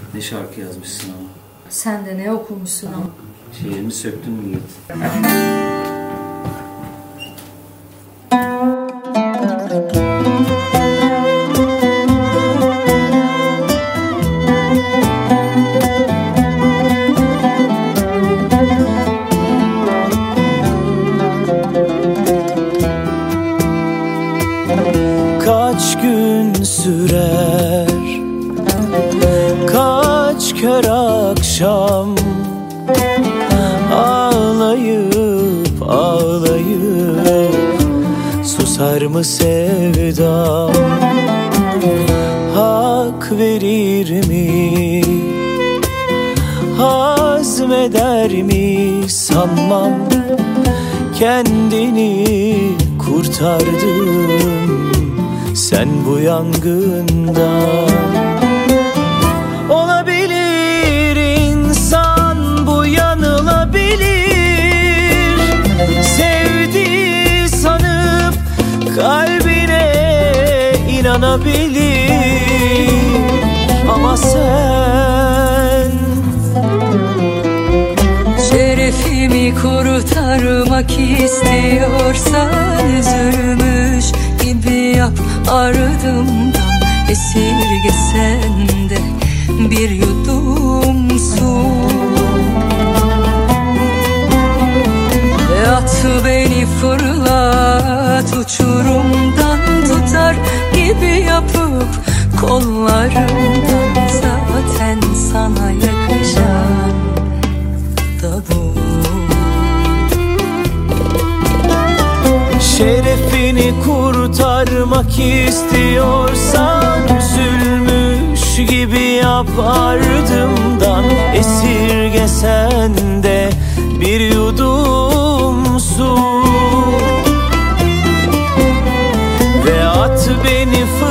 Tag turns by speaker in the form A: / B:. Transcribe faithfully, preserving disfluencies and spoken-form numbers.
A: Ne şarkı yazmışsın ama.
B: Sen de ne okumuşsun ama.
A: Şiirimi söktün mü Yiğit?
C: Kaç gün sürer, kaç kör akşam ağlayıp ağlayıp susar mı sevdam? Hak verir mi, hazmeder mi sanmam. Kendini kurtardın sen bu yangından. Olabilir insan bu, yanılabilir. Sevdi sanıp kalbine inanabilir. Ama sen
D: şerefimi kurtarmak istiyorsan üzülmüş gibi yap ardımdan. Esirgesen de bir yudum su. At beni fırlat uçurumdan, tutar gibi yapıp kollarımdan. Zaten sana yakışan da bu.
C: şerefini kurtarmak istiyorsan üzülmüş gibi yap ardımdan. Esirgesen de bir yudum su ve at beni